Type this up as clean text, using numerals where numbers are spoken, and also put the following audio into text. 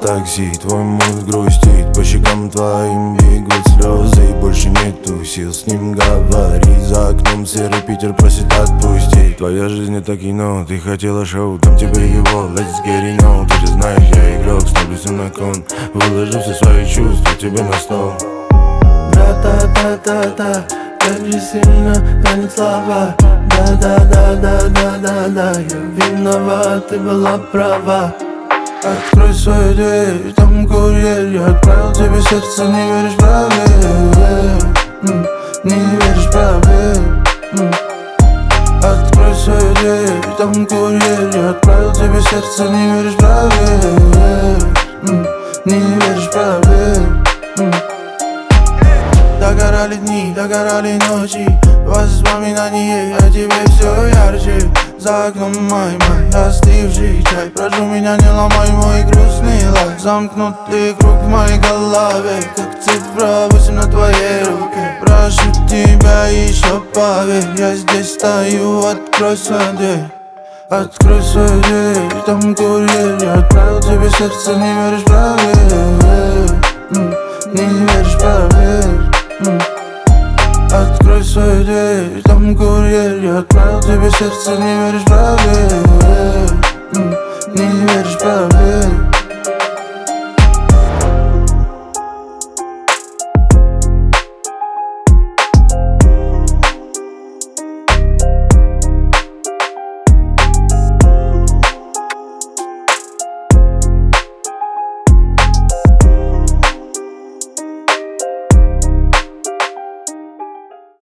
такси, твой мозг грустит, по щекам твоим бегут слезы, и больше нету сил с ним говорить. За окном серый Питер просит отпустить. Твоя жизнь это кино, ты хотела шоу, там теперь его, let's get it on. Ты же знаешь, я игрок, ставлю все на кон, выложу все свои чувства тебе на стол. Та-та-та-та-та, как же сильно тянет слова. Да-да-да-да-да-да-да, я виноват, ты была права. Открой свою дверь, там курьер, я отправил тебе сердце, не веришь, проверь, не веришь, проверь. Открой свою дверь, там курьер, я отправил тебе сердце, не веришь, проверь, не веришь, проверь. Догорали дни, догорали ночи, воспоминания о тебе все ярче. За окном май, остывший чай, прошу меня, не ломай мой грустный лай. Замкнутый круг в моей голове, как цифра 8 на твоей руке. Прошу тебя еще поверь, я здесь стою, открой свою дверь. Открой свою дверь, там курьер, я отправил тебе сердце, не веришь, проверь, не веришь, проверь. Открой свою дверь, там курьер, я отправил тебе сердце, не веришь, проверь, не веришь, проверь.